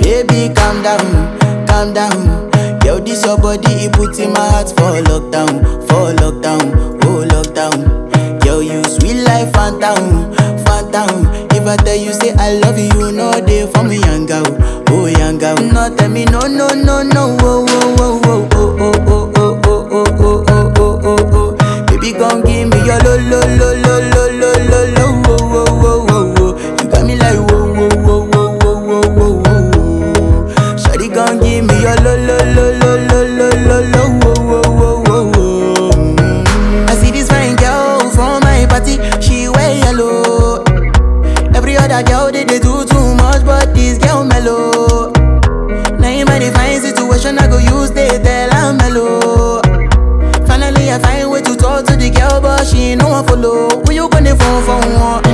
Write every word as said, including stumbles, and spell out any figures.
Baby, calm down, calm down. Yo, this your body, it puts in my heart for lockdown, for lockdown, oh lockdown. Yo, you sweet life, phantom, phantom. If I tell you say I love you, you know they for me, young girl, oh young girl. No, tell me no, no, no, no, oh, oh, oh, oh, oh, oh, oh, oh, oh, oh, oh, oh, oh, oh. Baby, come give me your lo, lo, lo, lo, lo, lo, lo, lo, oh, oh, oh, oh, oh. You got me like whoa, whoa, whoa, whoa, whoa, whoa, whoa, whoa. Shawty, come give me your lo, lo, lo, lo, lo, lo, lo, lo, oh, oh, oh, oh, oh. Mm. I see this fine girl from my party, she wear yellow. Every other girl they, they do too much, but this girl mellow. Now in my divine situation, I go use they tell I'm mellow. Finally, I find way to talk to the girl, but she ain't no one follow. Who you gonna phone for one?